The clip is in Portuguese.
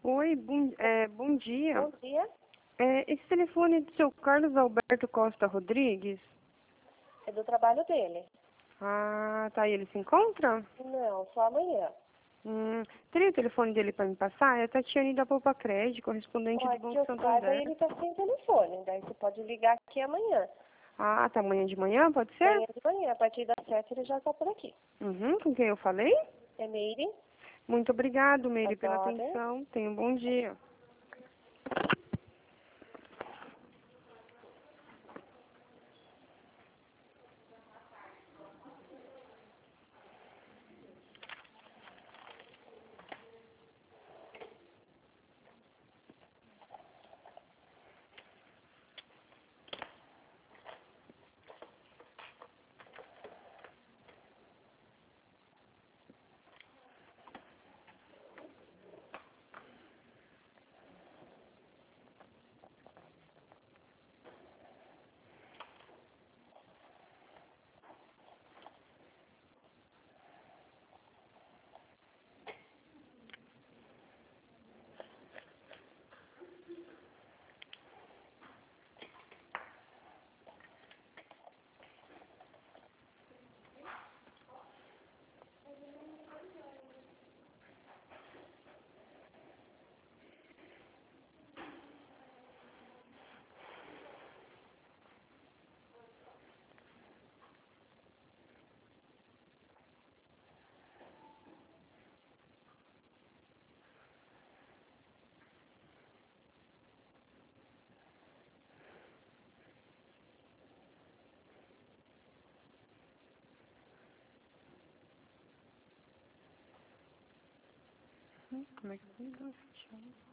Oi, bom dia. Bom dia. Esse telefone é do seu Carlos Alberto Costa Rodrigues? É do trabalho dele. Ah, tá. E ele se encontra? Não, só amanhã. Teria o telefone dele para me passar? É a Tatiane da Poupa Crédito, correspondente do Olha, que Banco eu saiba, Santander. ele tá sem telefone. Daí você pode ligar aqui amanhã. Ah, tá. Amanhã de manhã, pode ser? Amanhã de manhã, a partir das 7 ele já tá por aqui. Uhum, com quem eu falei? É Meire, Muito obrigado, Meire, as pela ordens. atenção. Tenha um bom dia. Como é que foi?